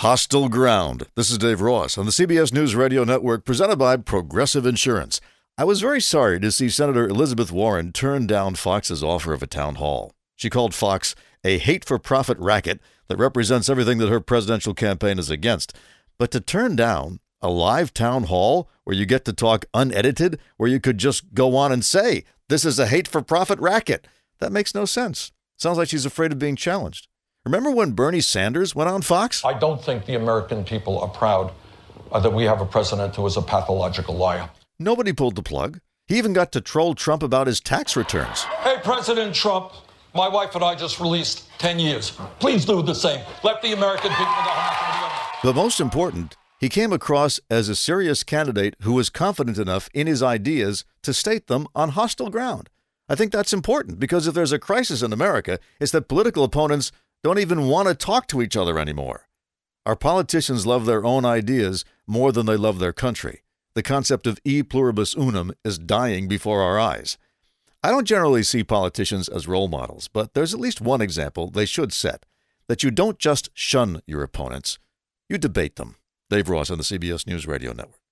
Hostile Ground. This is Dave Ross on the CBS News Radio Network, presented by Progressive Insurance. I was very sorry to see Senator Elizabeth Warren turn down Fox's offer of a town hall. She called Fox a hate-for-profit racket that represents everything that her presidential campaign is against. But to turn down a live town hall where you get to talk unedited, where you could just go on and say, this is a hate-for-profit racket, that makes no sense. Sounds like she's afraid of being challenged. Remember when Bernie Sanders went on Fox? I don't think the American people are proud that we have a president who is a pathological liar. Nobody pulled the plug. He even got to troll Trump about his tax returns. Hey, President Trump, my wife and I just released 10 years. Please do the same. Let the American people know how much money. But most important, he came across as a serious candidate who was confident enough in his ideas to state them on hostile ground. I think that's important because if there's a crisis in America, it's that political opponents don't even want to talk to each other anymore. Our politicians love their own ideas more than they love their country. The concept of e pluribus unum is dying before our eyes. I don't generally see politicians as role models, but there's at least one example they should set, that you don't just shun your opponents, you debate them. Dave Ross on the CBS News Radio Network.